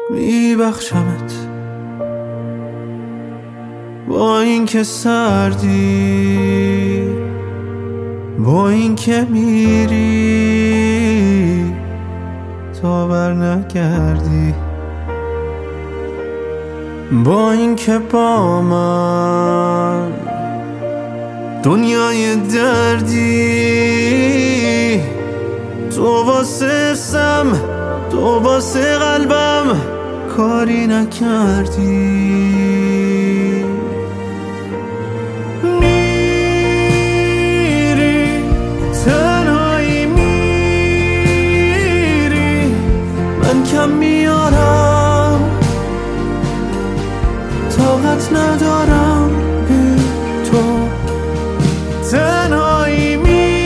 میبخشمت با این که سردی، با این که میری تا بر نگردی، با این که با من دنیای دردی، تو واسه سم، تو واسه قلبم کاری نکردی. میری تنهایی، میری من کم میارم، طاقت ندارم بی تو. تنهایی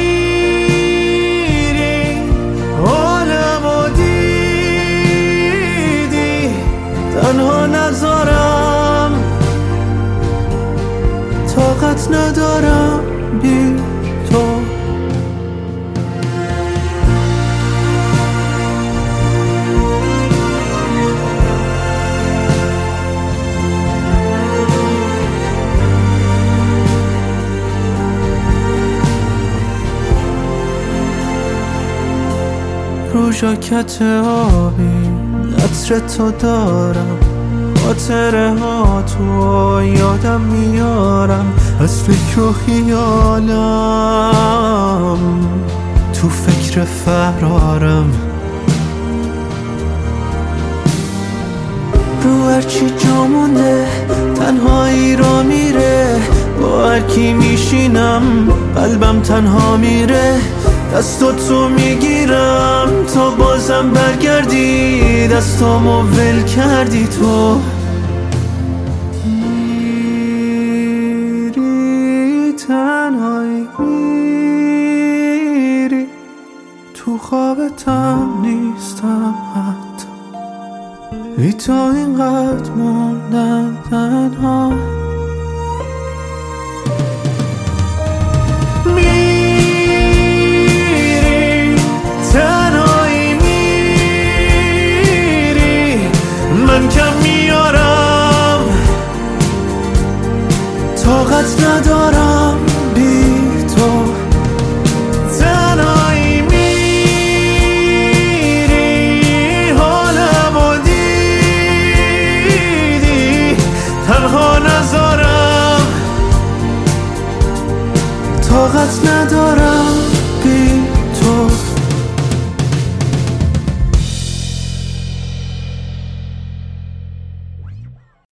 میری حالمو دیدی، تنها نذارم، طاقت ندارم بی تو. رو ژاکت آبی عطر تو دارم، خاطره ها تو یادم میارم، از فکر و خیالم تو فکر فرارم. رو هرچی جامونه تنهایی را میره، با هرکی میشینم قلبم تنها میره. دستاتو میگیرم تا بازم برگردی، دستامو ول کردی تو. میری تنهایی، میری تو خوابتم نیستم حتی، بی تو اینقدر موندم تنها. من کم میارم، طاقت ندارم بی تو. تنهایی میری حالمو دیدی، تنها نذارم، طاقت ندارم